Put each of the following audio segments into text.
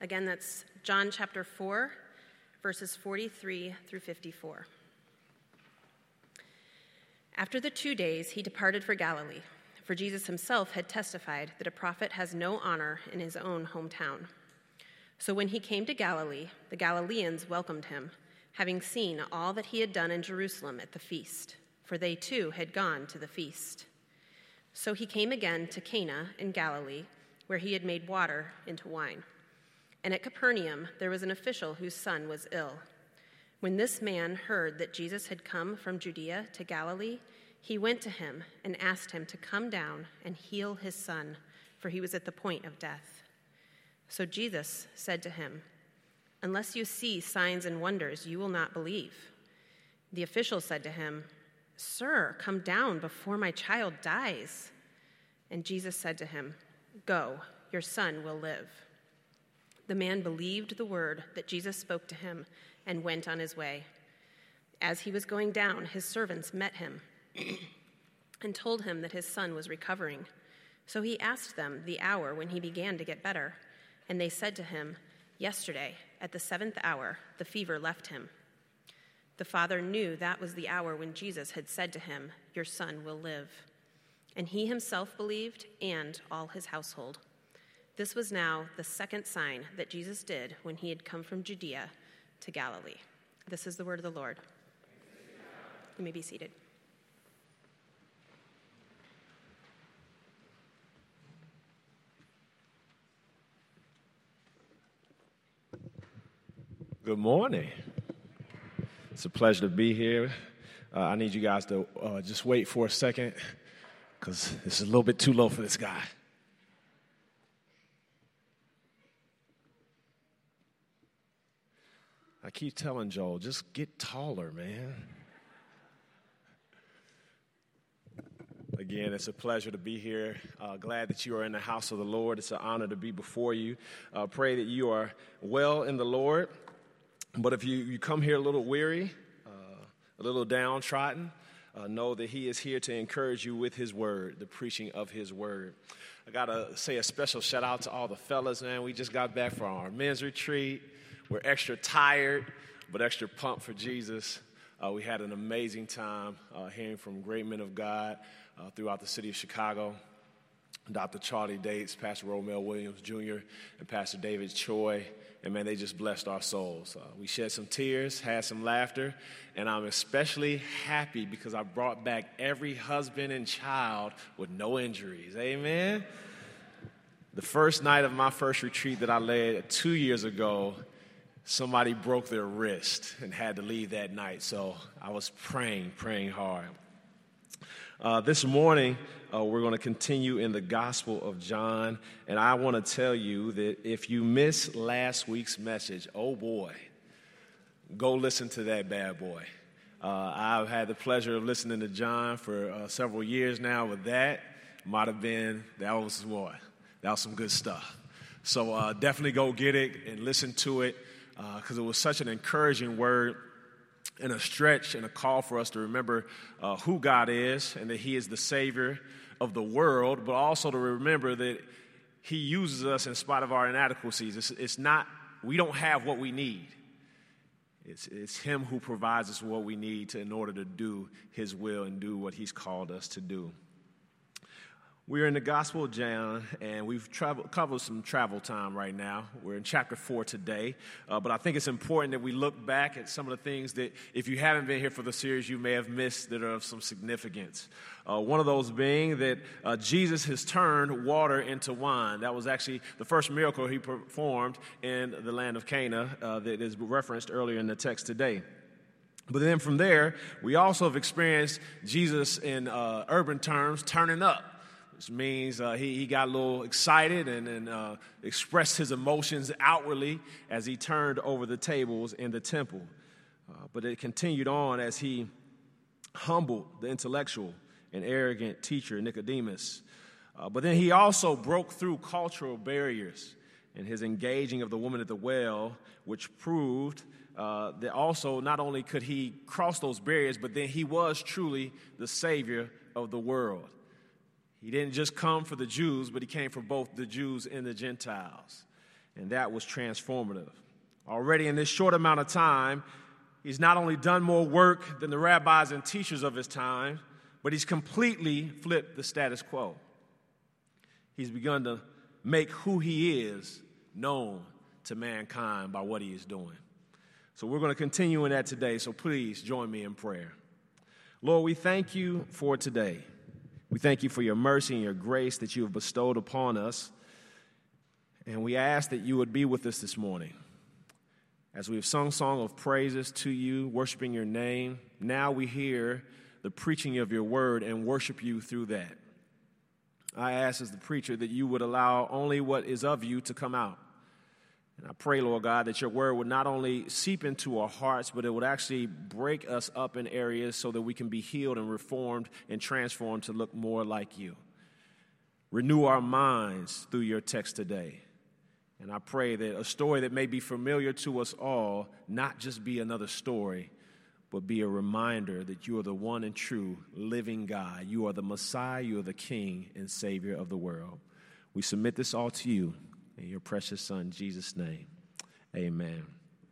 Again, that's John chapter 4, verses 43 through 54. After the 2 days, he departed for Galilee, for Jesus himself had testified that a prophet has no honor in his own hometown. So when he came to Galilee, the Galileans welcomed him, having seen all that he had done in Jerusalem at the feast, for they too had gone to the feast. So he came again to Cana in Galilee, where he had made water into wine. And at Capernaum there was an official whose son was ill. When this man heard that Jesus had come from Judea to Galilee, he went to him and asked him to come down and heal his son, for he was at the point of death. So Jesus said to him, "Unless you see signs and wonders, you will not believe." The official said to him, "Sir, come down before my child dies." And Jesus said to him, "Go, your son will live." The man believed the word that Jesus spoke to him and went on his way. As he was going down, his servants met him and told him that his son was recovering. So he asked them the hour when he began to get better, and they said to him, "Yesterday, at the 7th hour, the fever left him." The father knew that was the hour when Jesus had said to him, "Your son will live." And he himself believed, and all his household. This was now the second sign that Jesus did when he had come from Judea to Galilee. This is the word of the Lord. You may be seated. Good morning. It's a pleasure to be here. I need you guys to just wait for a second because this is a little bit too low for this guy. I keep telling Joel, just get taller, man. Again, it's a pleasure to be here. Glad that you are in the house of the Lord. It's an honor to be before you. Pray that you are well in the Lord. But if you come here a little weary, a little downtrodden, know that he is here to encourage you with his word, the preaching of his word. I got to say a special shout out to all the fellas, man. We just got back from our men's retreat. We're extra tired, but extra pumped for Jesus. We had an amazing time hearing from great men of God throughout the city of Chicago. Dr. Charlie Dates, Pastor Romel Williams Jr., and Pastor David Choi. And, man, they just blessed our souls. We shed some tears, had some laughter, and I'm especially happy because I brought back every husband and child with no injuries. Amen? The first night of my first retreat that I led 2 years ago, somebody broke their wrist and had to leave that night. So I was praying hard. This morning, we're going to continue in the Gospel of John. And I want to tell you that if you missed last week's message, oh boy, go listen to that bad boy. I've had the pleasure of listening to John for several years now, but that was some good stuff. So definitely go get it and listen to it. Because it was such an encouraging word and a stretch and a call for us to remember who God is and that he is the Savior of the world, but also to remember that he uses us in spite of our inadequacies. It's not, we don't have what we need. It's him who provides us what we need in order to do his will and do what he's called us to do. We're in the Gospel of John, and we've covered some travel time right now. We're in chapter 4 today, but I think it's important that we look back at some of the things that, if you haven't been here for the series, you may have missed that are of some significance. One of those being that Jesus has turned water into wine. That was actually the first miracle he performed in the land of Cana that is referenced earlier in the text today. But then from there, we also have experienced Jesus in urban terms turning up. Which means he got a little excited and expressed his emotions outwardly as he turned over the tables in the temple. But it continued on as he humbled the intellectual and arrogant teacher Nicodemus. But then he also broke through cultural barriers in his engaging of the woman at the well, which proved that also not only could he cross those barriers, but then he was truly the Savior of the world. He didn't just come for the Jews, but he came for both the Jews and the Gentiles. and that was transformative. Already in this short amount of time, he's not only done more work than the rabbis and teachers of his time, but he's completely flipped the status quo. He's begun to make who he is known to mankind by what he is doing. So we're going to continue in that today, so please join me in prayer. Lord, we thank you for today. We thank you for your mercy and your grace that you have bestowed upon us. And we ask that you would be with us this morning. As we have sung song of praises to you, worshiping your name, now we hear the preaching of your word and worship you through that. I ask as the preacher that you would allow only what is of you to come out. And I pray, Lord God, that your word would not only seep into our hearts, but it would actually break us up in areas so that we can be healed and reformed and transformed to look more like you. Renew our minds through your text today. And I pray that a story that may be familiar to us all not just be another story, but be a reminder that you are the one and true living God. You are the Messiah, you are the King and Savior of the world. We submit this all to you in your precious Son, Jesus' name. Amen.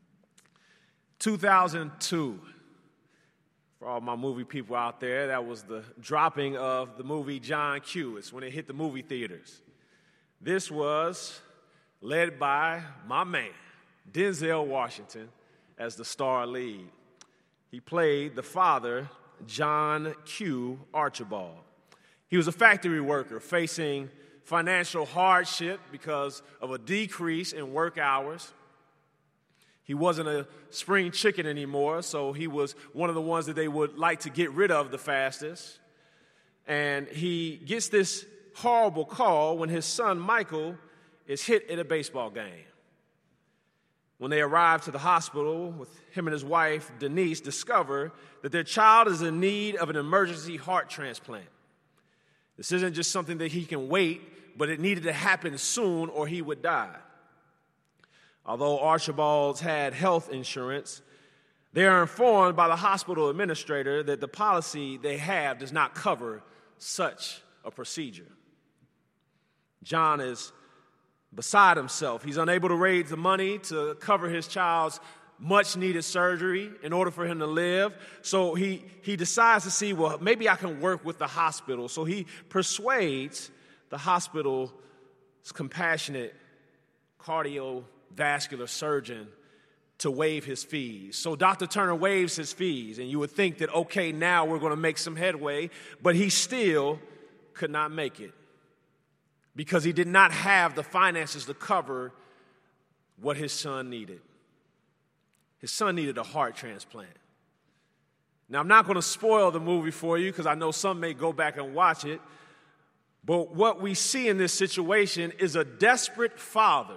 2002. For all my movie people out there, that was the dropping of the movie John Q. It's when it hit the movie theaters. This was led by my man, Denzel Washington, as the star lead. He played the father, John Q. Archibald. He was a factory worker facing financial hardship because of a decrease in work hours. He wasn't a spring chicken anymore, so he was one of the ones that they would like to get rid of the fastest. And he gets this horrible call when his son, Michael, is hit at a baseball game. When they arrive to the hospital, with him and his wife, Denise, discover that their child is in need of an emergency heart transplant. This isn't just something that he can wait, but it needed to happen soon or he would die. Although Archibald's had health insurance, they are informed by the hospital administrator that the policy they have does not cover such a procedure. John is beside himself. He's unable to raise the money to cover his child's much-needed surgery in order for him to live. So he decides to see, well, maybe I can work with the hospital. So he persuades the hospital's compassionate cardiovascular surgeon to waive his fees. So Dr. Turner waives his fees, and you would think that, okay, now we're going to make some headway, but he still could not make it, because he did not have the finances to cover what his son needed. His son needed a heart transplant. Now, I'm not going to spoil the movie for you because I know some may go back and watch it, but what we see in this situation is a desperate father.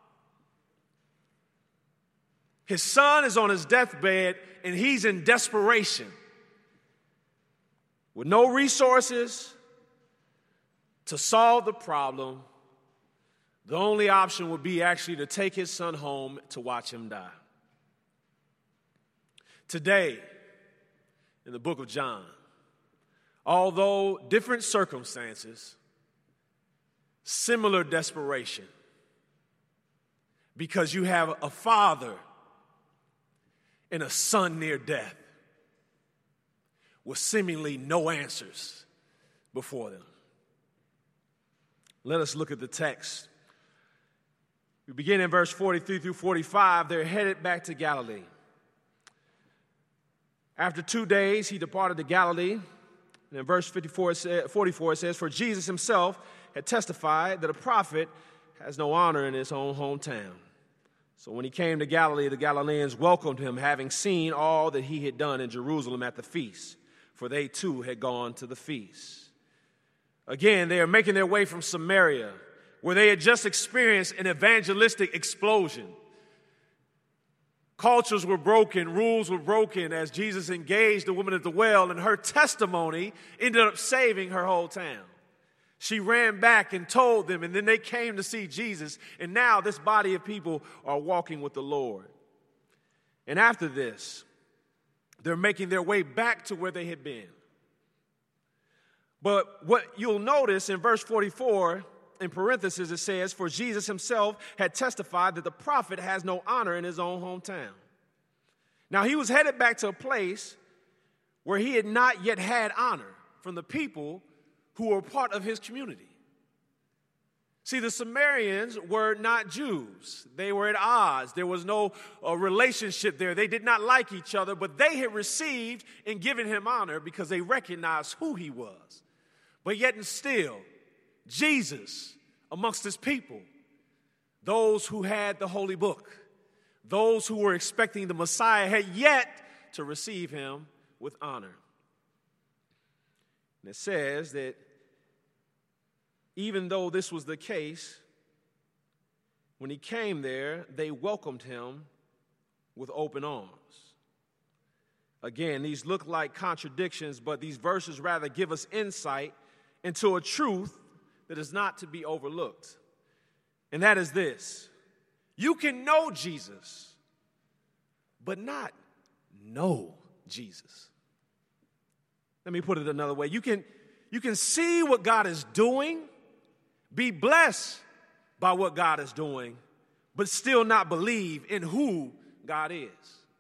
His son is on his deathbed and he's in desperation with no resources to solve the problem. The only option would be actually to take his son home to watch him die. Today, in the book of John, although different circumstances, similar desperation, because you have a father and a son near death with seemingly no answers before them. Let us look at the text. We begin in verse 43 through 45. They're headed back to Galilee. After 2 days, he departed to Galilee. And in verse 44, it says, "For Jesus himself had testified that a prophet has no honor in his own hometown. So when he came to Galilee, the Galileans welcomed him, having seen all that he had done in Jerusalem at the feast, for they too had gone to the feast." Again, they are making their way from Samaria, where they had just experienced an evangelistic explosion. Cultures were broken, rules were broken as Jesus engaged the woman at the well, and her testimony ended up saving her whole town. She ran back and told them, and then they came to see Jesus, and now this body of people are walking with the Lord. And after this, they're making their way back to where they had been. But what you'll notice in verse 44 in parentheses, it says, for Jesus himself had testified that the prophet has no honor in his own hometown. Now, he was headed back to a place where he had not yet had honor from the people who were part of his community. See, the Samaritans were not Jews. They were at odds. There was no relationship there. They did not like each other, but they had received and given him honor because they recognized who he was. But yet and still, Jesus, amongst his people, those who had the Holy Book, those who were expecting the Messiah, had yet to receive him with honor. And it says that even though this was the case, when he came there, they welcomed him with open arms. Again, these look like contradictions, but these verses rather give us insight into a truth that is not to be overlooked. And that is this: you can know Jesus, but not know Jesus. Let me put it another way. You can see what God is doing, be blessed by what God is doing, but still not believe in who God is.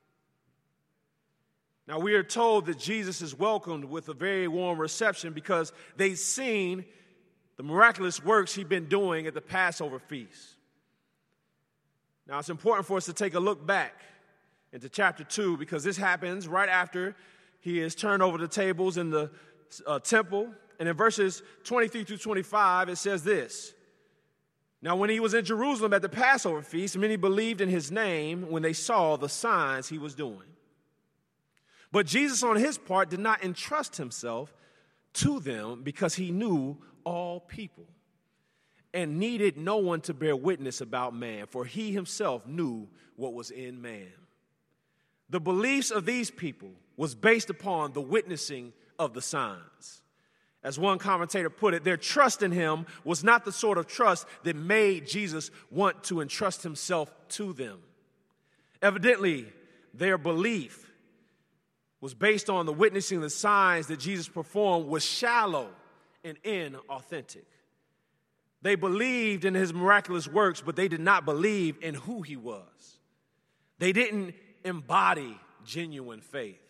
Now, we are told that Jesus is welcomed with a very warm reception because they've seen the miraculous works he'd been doing at the Passover feast. Now, it's important for us to take a look back into chapter 2 because this happens right after he has turned over the tables in the temple. And in verses 23 through 25, it says this: now, when he was in Jerusalem at the Passover feast, many believed in his name when they saw the signs he was doing. But Jesus, on his part, did not entrust himself to them because he knew all people and needed no one to bear witness about man, for he himself knew what was in man. The beliefs of these people was based upon the witnessing of the signs. As one commentator put it, their trust in him was not the sort of trust that made Jesus want to entrust himself to them. Evidently, their belief was based on the witnessing the signs that Jesus performed was shallow and inauthentic. They believed in his miraculous works, but they did not believe in who he was. They didn't embody genuine faith.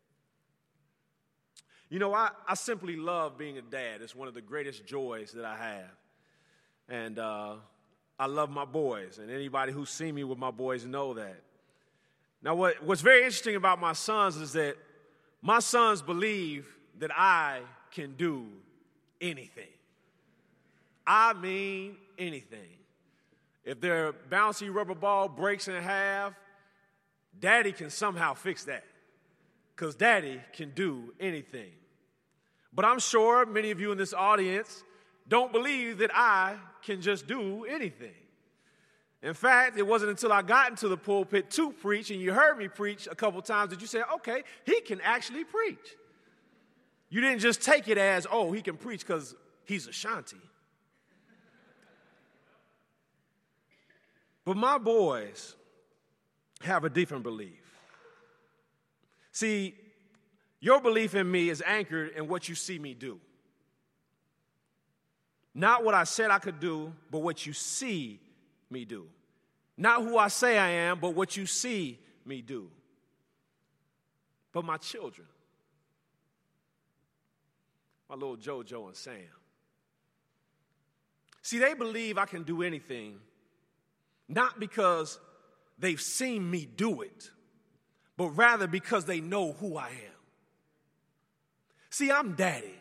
You know, I simply love being a dad. It's one of the greatest joys that I have. And I love my boys, and anybody who's seen me with my boys know that. Now, what's very interesting about my sons is that my sons believe that I can do anything. I mean anything. If their bouncy rubber ball breaks in half, Daddy can somehow fix that because Daddy can do anything. But I'm sure many of you in this audience don't believe that I can just do anything. In fact, it wasn't until I got into the pulpit to preach, and you heard me preach a couple times, that you said, okay, he can actually preach. You didn't just take it as, oh, he can preach because he's Ashanti. But my boys have a different belief. See, your belief in me is anchored in what you see me do. Not what I said I could do, but what you see me do. Not who I say I am, but what you see me do. But my children, my little JoJo and Sam, see, they believe I can do anything, not because they've seen me do it, but rather because they know who I am. See, I'm daddy.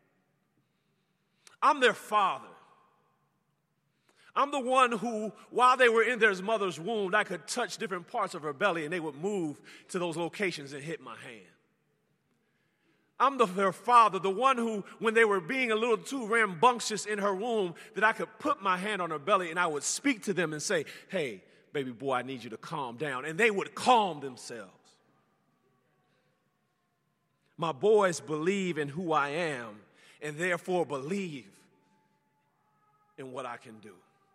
I'm their father. I'm the one who, while they were in their mother's womb, I could touch different parts of her belly and they would move to those locations and hit my hand. I'm their father, the one who, when they were being a little too rambunctious in her womb, that I could put my hand on her belly and I would speak to them and say, hey, baby boy, I need you to calm down. And they would calm themselves. My boys believe in who I am and therefore believe in what I can do.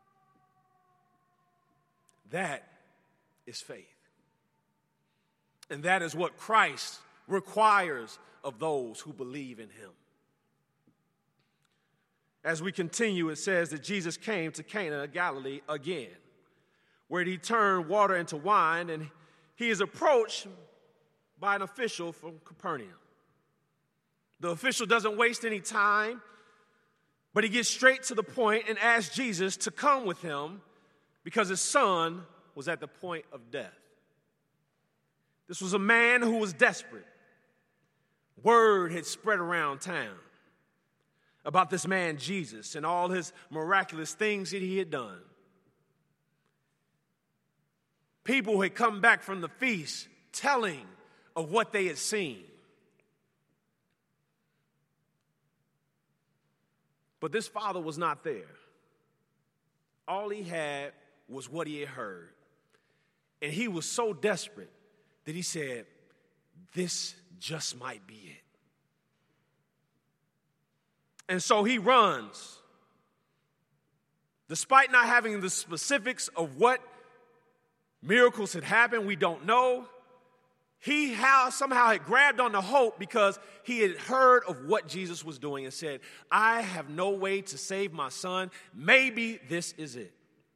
That is faith. And that is what Christ requires of those who believe in him. As we continue, it says that Jesus came to Cana of Galilee again, where he turned water into wine, and he is approached by an official from Capernaum. The official doesn't waste any time, but he gets straight to the point and asks Jesus to come with him because his son was at the point of death. This was a man who was desperate. Word had spread around town about this man Jesus and all his miraculous things that he had done. People had come back from the feast telling of what they had seen. But this father was not there. All he had was what he had heard. And he was so desperate that he said, this just might be it. And so he runs. Despite not having the specifics of what miracles had happened, we don't know. He somehow had grabbed on the hope because he had heard of what Jesus was doing and said, I have no way to save my son. Maybe this is it.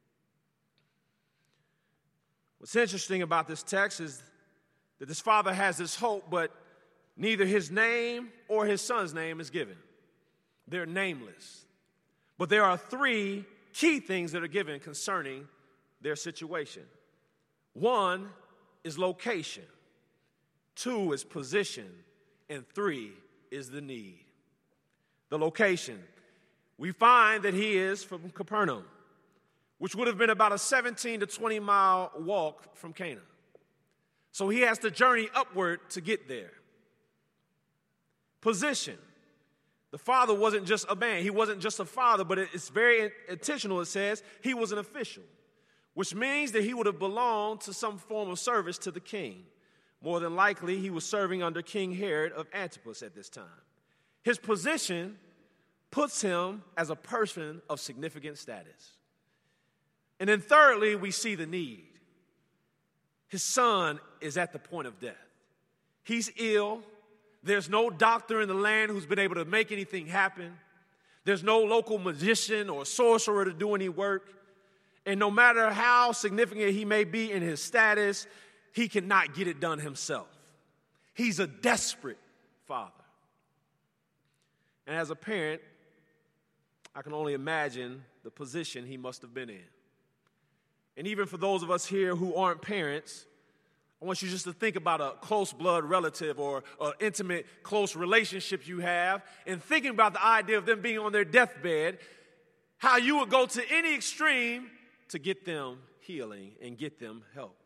What's interesting about this text is that this father has this hope, but neither his name or his son's name is given. They're nameless. But there are three key things that are given concerning their situation. One is location. Two is position. And three is the need. The location. We find that he is from Capernaum, which would have been about a 17 to 20 mile walk from Cana. So he has to journey upward to get there. Position. The father wasn't just a man. He wasn't just a father, but it's very intentional. It says he was an official, which means that he would have belonged to some form of service to the king. More than likely, he was serving under King Herod of Antipas at this time. His position puts him as a person of significant status. And then thirdly, we see the need. His son is at the point of death. He's ill. There's no doctor in the land who's been able to make anything happen. There's no local magician or sorcerer to do any work. And no matter how significant he may be in his status, he cannot get it done himself. He's a desperate father. And as a parent, I can only imagine the position he must have been in. And even for those of us here who aren't parents, I want you just to think about a close blood relative or an intimate, close relationship you have, and thinking about the idea of them being on their deathbed, how you would go to any extreme to get them healing and get them help.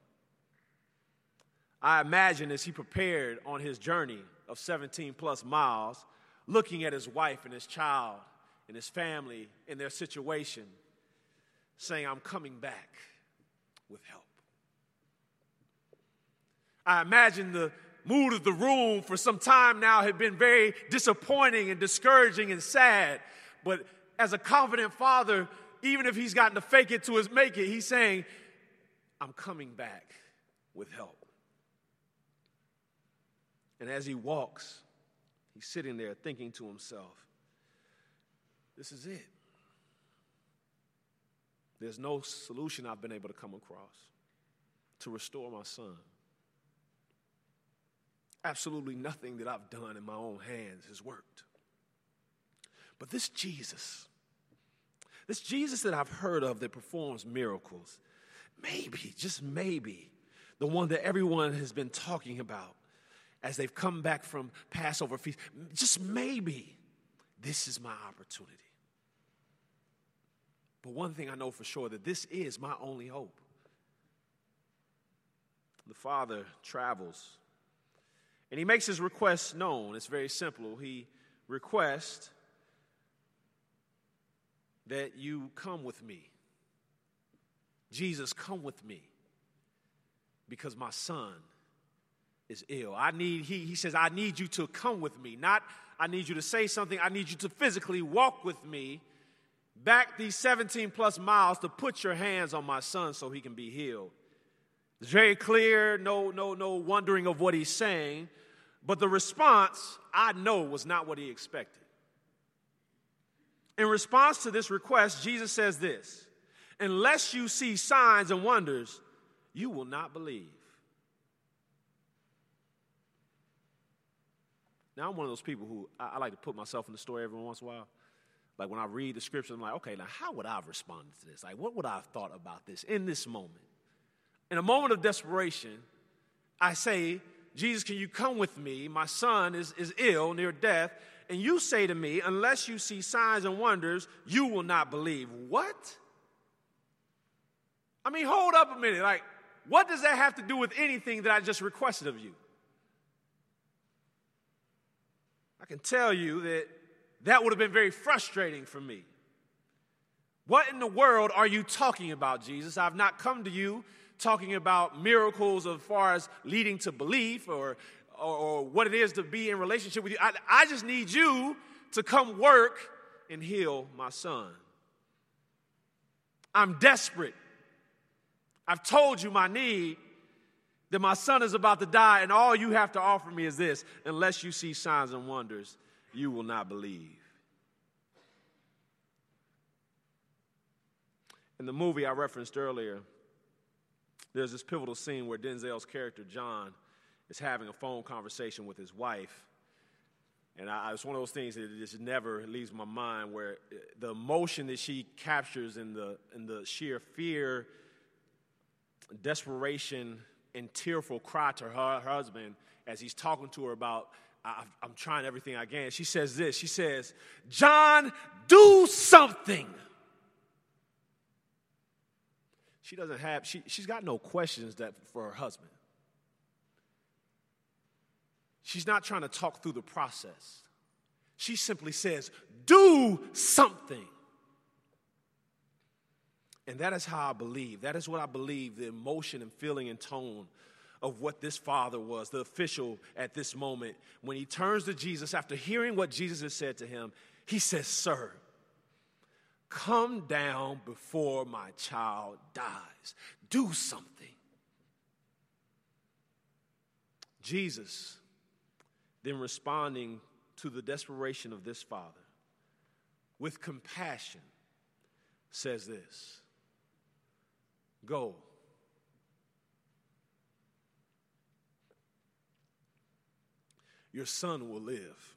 I imagine as he prepared on his journey of 17 plus miles, looking at his wife and his child and his family and their situation, saying, I'm coming back with help. I imagine the mood of the room for some time now had been very disappointing and discouraging and sad. But as a confident father, even if he's gotten to fake it to his make it, he's saying, I'm coming back with help. And as he walks, he's sitting there thinking to himself, this is it. There's no solution I've been able to come across to restore my son. Absolutely nothing that I've done in my own hands has worked. But this Jesus that I've heard of that performs miracles, maybe, just maybe, the one that everyone has been talking about as they've come back from Passover feast, just maybe this is my opportunity. But one thing I know for sure, that this is my only hope. The father travels, and he makes his request known. It's very simple. He requests that you come with me. Jesus, come with me, because my son is ill. He says, I need you to come with me. Not, I need you to say something. I need you to physically walk with me back these 17 plus miles to put your hands on my son so he can be healed. It's very clear, no wondering of what he's saying. But the response, I know, was not what he expected. In response to this request, Jesus says this: unless you see signs and wonders, you will not believe. Now, I'm one of those people who I like to put myself in the story every once in a while. Like when I read the scripture, I'm like, okay, now how would I have responded to this? Like, what would I have thought about this in this moment? In a moment of desperation, I say, Jesus, can you come with me? My son is ill, near death. And you say to me, unless you see signs and wonders, you will not believe. What? I mean, hold up a minute. Like, what does that have to do with anything that I just requested of you? I can tell you that would have been very frustrating for me. What in the world are you talking about, Jesus? I've not come to you talking about miracles as far as leading to belief or what it is to be in relationship with you. I just need you to come work and heal my son. I'm desperate. I've told you my need, that my son is about to die, and all you have to offer me is this: unless you see signs and wonders, you will not believe. In the movie I referenced earlier, there's this pivotal scene where Denzel's character, John, is having a phone conversation with his wife. And it's one of those things that just never leaves my mind, where the emotion that she captures in the sheer fear, desperation, and tearful cry to her husband as he's talking to her about, I'm trying everything I can. She says this, she says, John, do something. She's got no questions for her husband. She's not trying to talk through the process. She simply says, do something. And that is how I believe. That is what I believe the emotion and feeling and tone of what this father was, the official at this moment. When he turns to Jesus after hearing what Jesus has said to him, he says, sir, come down before my child dies. Do something. Jesus, then responding to the desperation of this father, with compassion, says this: go. Your son will live.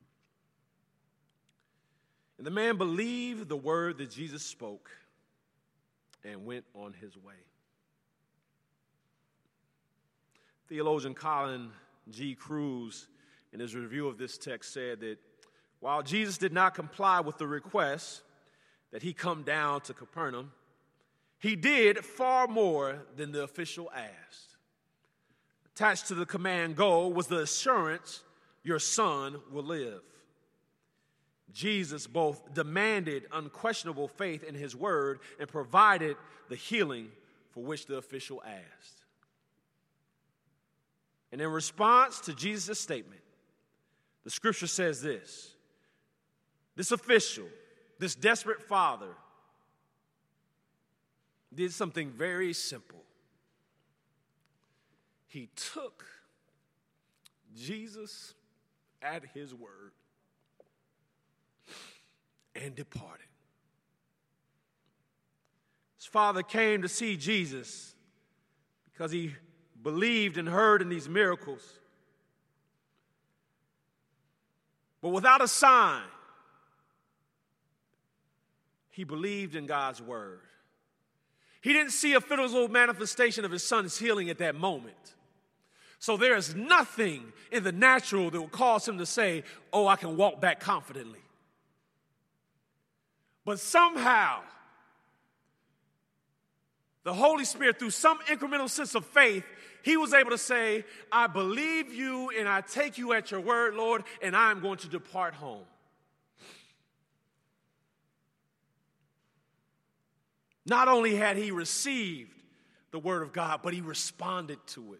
And the man believed the word that Jesus spoke and went on his way. Theologian Colin G. Cruz, in his review of this text, said that while Jesus did not comply with the request that he come down to Capernaum, he did far more than the official asked. Attached to the command, go, was the assurance, your son will live. Jesus both demanded unquestionable faith in his word and provided the healing for which the official asked. And in response to Jesus' statement, the scripture says this: this official, this desperate father, did something very simple. He took Jesus at his word and departed. His father came to see Jesus because he believed and heard in these miracles. But without a sign, he believed in God's word. He didn't see a physical manifestation of his son's healing at that moment. So there is nothing in the natural that will cause him to say, oh, I can walk back confidently. But somehow, the Holy Spirit, through some incremental sense of faith, he was able to say, I believe you and I take you at your word, Lord, and I am going to depart home. Not only had he received the word of God, but he responded to it.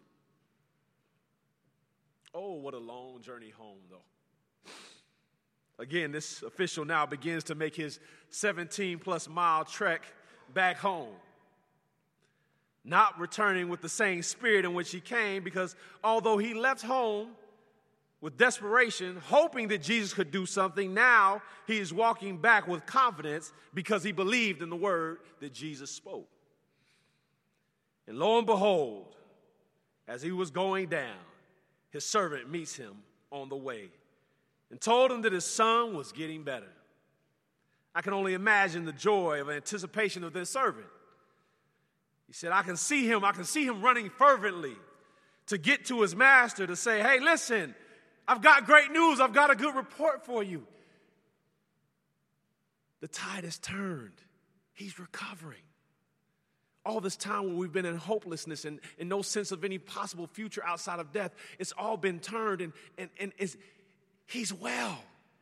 Oh, what a long journey home, though. Again, this official now begins to make his 17-plus mile trek back home. Not returning with the same spirit in which he came, because although he left home with desperation, hoping that Jesus could do something. Now he is walking back with confidence because he believed in the word that Jesus spoke. And lo and behold, as he was going down, his servant meets him on the way and told him that his son was getting better. I can only imagine the joy of anticipation of this servant. He said, I can see him running fervently to get to his master to say, hey, listen, I've got great news. I've got a good report for you. The tide has turned. He's recovering. All this time when we've been in hopelessness and no sense of any possible future outside of death, it's all been turned and he's well.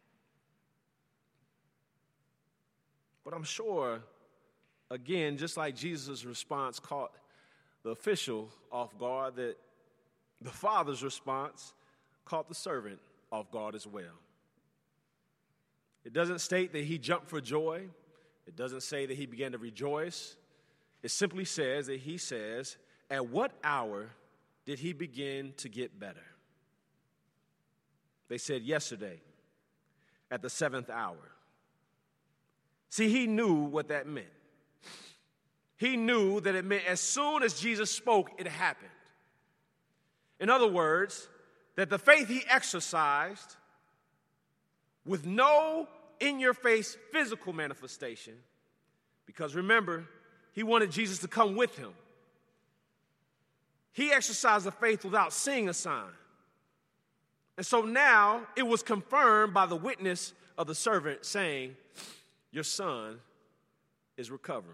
But I'm sure, again, just like Jesus' response caught the official off guard, that the father's response caught the servant off guard as well. It doesn't state that he jumped for joy. It doesn't say that he began to rejoice. It simply says that he says, at what hour did he begin to get better? They said yesterday, at the 7th hour. See, he knew what that meant. He knew that it meant as soon as Jesus spoke, it happened. In other words, that the faith he exercised with no in-your-face physical manifestation, because remember, he wanted Jesus to come with him. He exercised the faith without seeing a sign. And so now it was confirmed by the witness of the servant saying, your son is recovering.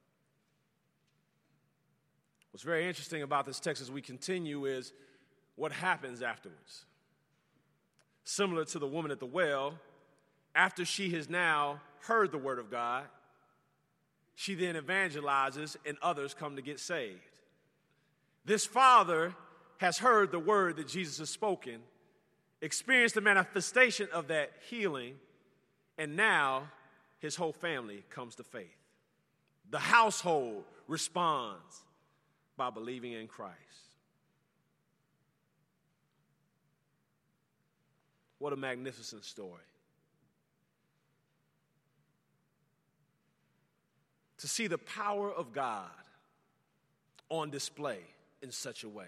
What's very interesting about this text as we continue is what happens afterwards. Similar to the woman at the well, after she has now heard the word of God, she then evangelizes and others come to get saved. This father has heard the word that Jesus has spoken, experienced the manifestation of that healing, and now his whole family comes to faith. The household responds by believing in Christ. What a magnificent story. To see the power of God on display in such a way.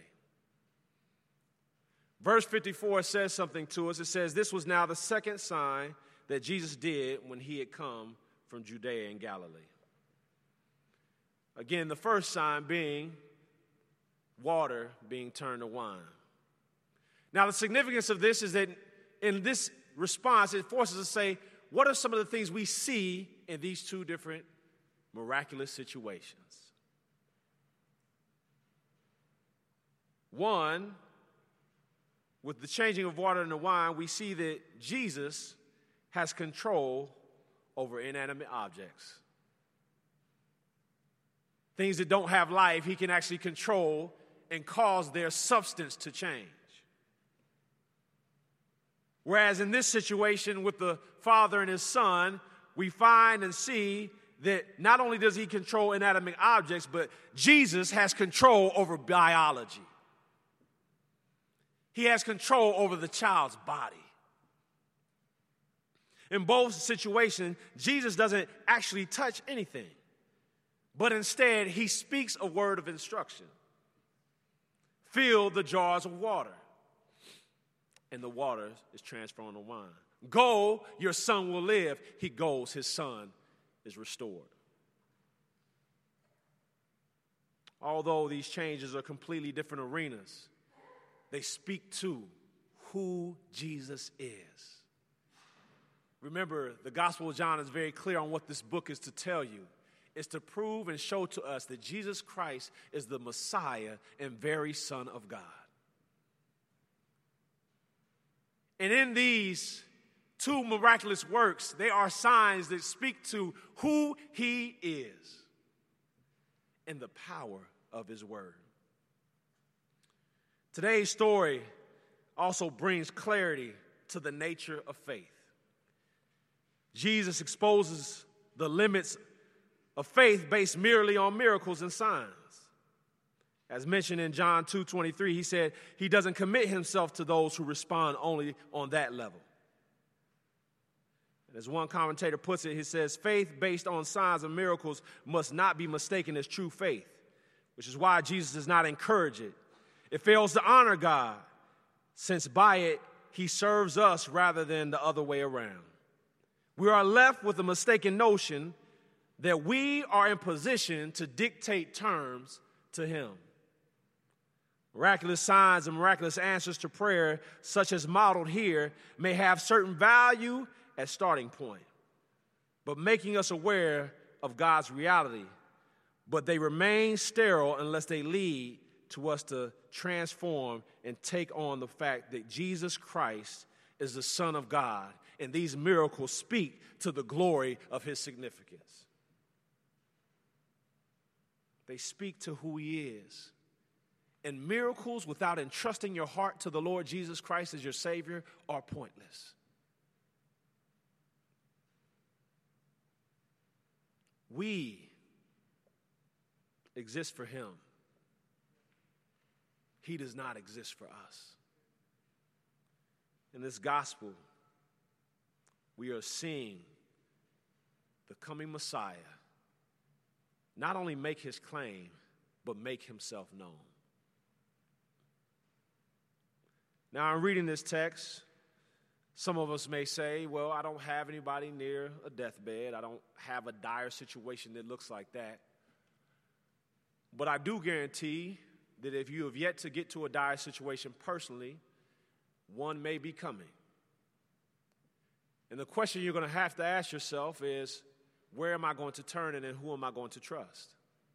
Verse 54 says something to us. It says, this was now the second sign that Jesus did when he had come from Judea and Galilee. Again, the first sign being water being turned to wine. Now, the significance of this is that in this response, it forces us to say, what are some of the things we see in these two different miraculous situations? One, with the changing of water into wine, we see that Jesus has control over inanimate objects. Things that don't have life, he can actually control and cause their substance to change. Whereas in this situation with the father and his son, we find and see that not only does he control inanimate objects, but Jesus has control over biology. He has control over the child's body. In both situations, Jesus doesn't actually touch anything, but instead he speaks a word of instruction. Fill the jars of water, and the water is transformed to wine. Go, your son will live. He goes, his son is restored. Although these changes are completely different arenas, they speak to who Jesus is. Remember, the Gospel of John is very clear on what this book is to tell you. It's to prove and show to us that Jesus Christ is the Messiah and very Son of God. And in these two miraculous works, they are signs that speak to who he is and the power of his word. Today's story also brings clarity to the nature of faith. Jesus exposes the limits of faith based merely on miracles and signs. As mentioned in John 2:23, he said he doesn't commit himself to those who respond only on that level. And as one commentator puts it, he says, faith based on signs and miracles must not be mistaken as true faith, which is why Jesus does not encourage it. It fails to honor God, since by it he serves us rather than the other way around. We are left with the mistaken notion that we are in position to dictate terms to him. Miraculous signs and miraculous answers to prayer, such as modeled here, may have certain value as starting point, but making us aware of God's reality. But they remain sterile unless they lead to us to transform and take on the fact that Jesus Christ is the Son of God, and these miracles speak to the glory of his significance. They speak to who he is. And miracles without entrusting your heart to the Lord Jesus Christ as your Savior are pointless. We exist for him. He does not exist for us. In this gospel, we are seeing the coming Messiah not only make his claim, but make himself known. Now, I'm reading this text. Some of us may say, well, I don't have anybody near a deathbed. I don't have a dire situation that looks like that. But I do guarantee that if you have yet to get to a dire situation personally, one may be coming. And the question you're going to have to ask yourself is, where am I going to turn and who am I going to trust?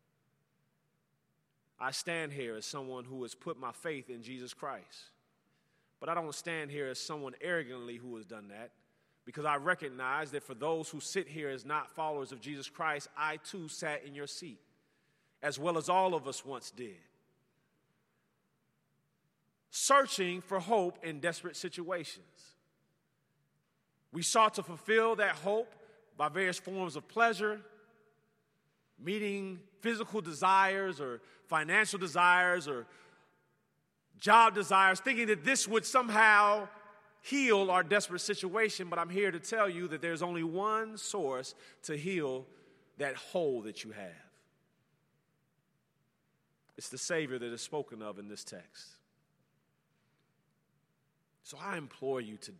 I stand here as someone who has put my faith in Jesus Christ. But I don't stand here as someone arrogantly who has done that, because I recognize that for those who sit here as not followers of Jesus Christ, I too sat in your seat, as well as all of us once did, searching for hope in desperate situations. We sought to fulfill that hope by various forms of pleasure, meeting physical desires or financial desires or job desires, thinking that this would somehow heal our desperate situation. But I'm here to tell you that there's only one source to heal that hole that you have. It's the Savior that is spoken of in this text. So I implore you today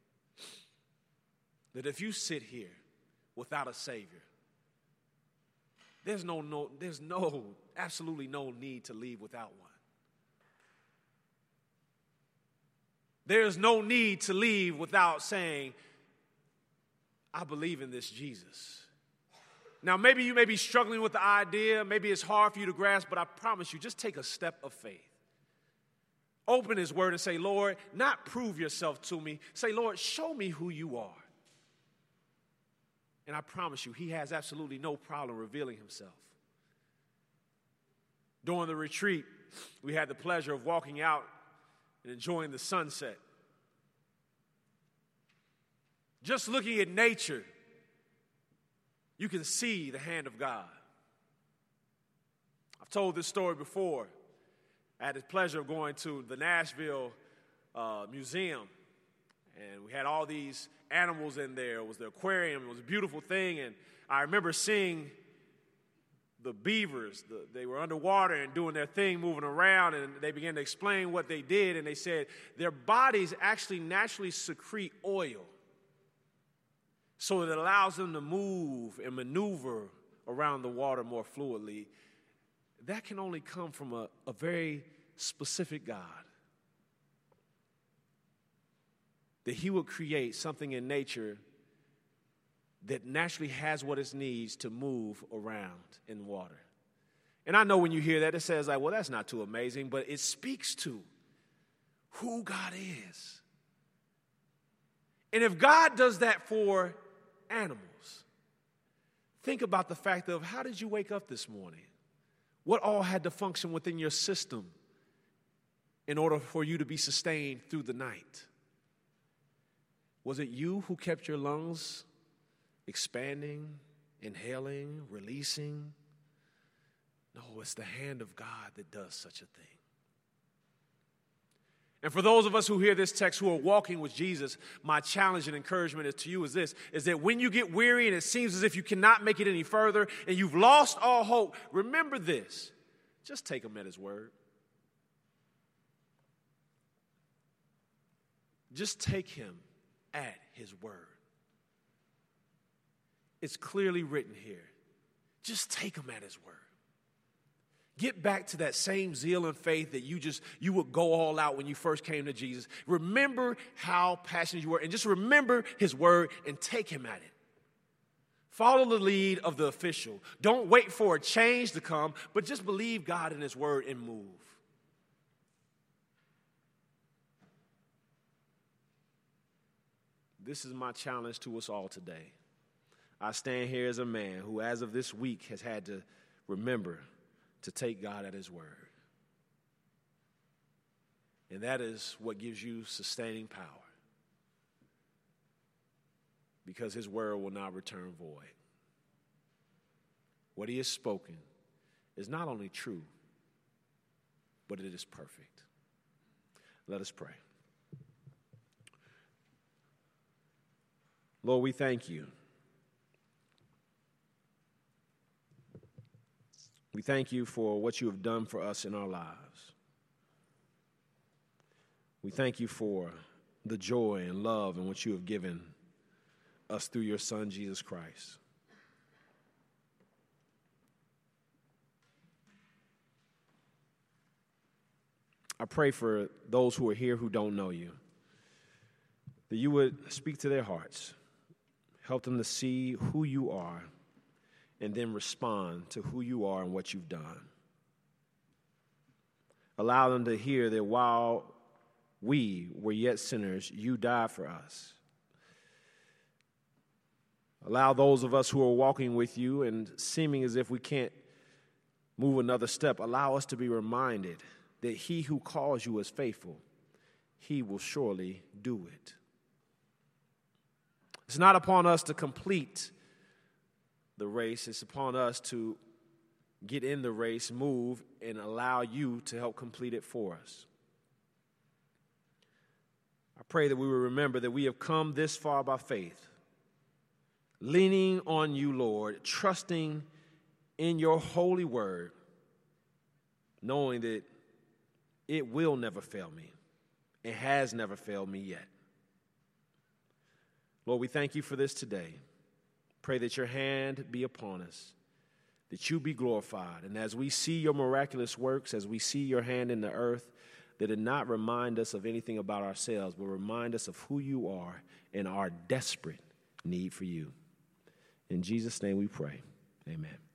that if you sit here without a Savior, there's absolutely no need to leave without one. There's no need to leave without saying, I believe in this Jesus. Now, maybe you may be struggling with the idea. Maybe it's hard for you to grasp, but I promise you, just take a step of faith. Open his word and say, Lord, not prove yourself to me. Say, Lord, show me who you are. And I promise you, he has absolutely no problem revealing himself. During the retreat, we had the pleasure of walking out and enjoying the sunset. Just looking at nature, you can see the hand of God. I've told this story before. I had the pleasure of going to the Nashville Museum, and we had all these animals in there. It was the aquarium. It was a beautiful thing, and I remember seeing the beavers. They were underwater and doing their thing, moving around, and they began to explain what they did, and they said their bodies actually naturally secrete oil so that it allows them to move and maneuver around the water more fluidly. That can only come from a very specific God. That he would create something in nature that naturally has what it needs to move around in water. And I know when you hear that, it says like, well, that's not too amazing, but it speaks to who God is. And if God does that for animals, think about the fact of, how did you wake up this morning? What all had to function within your system in order for you to be sustained through the night? Was it you who kept your lungs expanding, inhaling, releasing? No, it's the hand of God that does such a thing. And for those of us who hear this text who are walking with Jesus, my challenge and encouragement is to you is this, is that when you get weary and it seems as if you cannot make it any further and you've lost all hope, remember this. Just take him at his word. Just take him at his word. It's clearly written here. Just take him at his word. Get back to that same zeal and faith that you would go all out when you first came to Jesus. Remember how passionate you were, and just remember his word and take him at it. Follow the lead of the official. Don't wait for a change to come, but just believe God in his word and move. This is my challenge to us all today. I stand here as a man who, as of this week, has had to remember to take God at his word. And that is what gives you sustaining power. Because his word will not return void. What he has spoken is not only true, but it is perfect. Let us pray. Lord, we thank you. We thank you for what you have done for us in our lives. We thank you for the joy and love in which you have given us through your Son, Jesus Christ. I pray for those who are here who don't know you, that you would speak to their hearts, help them to see who you are, and then respond to who you are and what you've done. Allow them to hear that while we were yet sinners, you died for us. Allow those of us who are walking with you and seeming as if we can't move another step, allow us to be reminded that he who calls you is faithful. He will surely do it. It's not upon us to complete the race. It's upon us to get in the race, move, and allow you to help complete it for us. I pray that we will remember that we have come this far by faith, leaning on you, Lord, trusting in your holy word, knowing that it will never fail me. It has never failed me yet. Lord, we thank you for this today. Pray that your hand be upon us, that you be glorified. And as we see your miraculous works, as we see your hand in the earth, that it not remind us of anything about ourselves, but remind us of who you are and our desperate need for you. In Jesus' name we pray. Amen.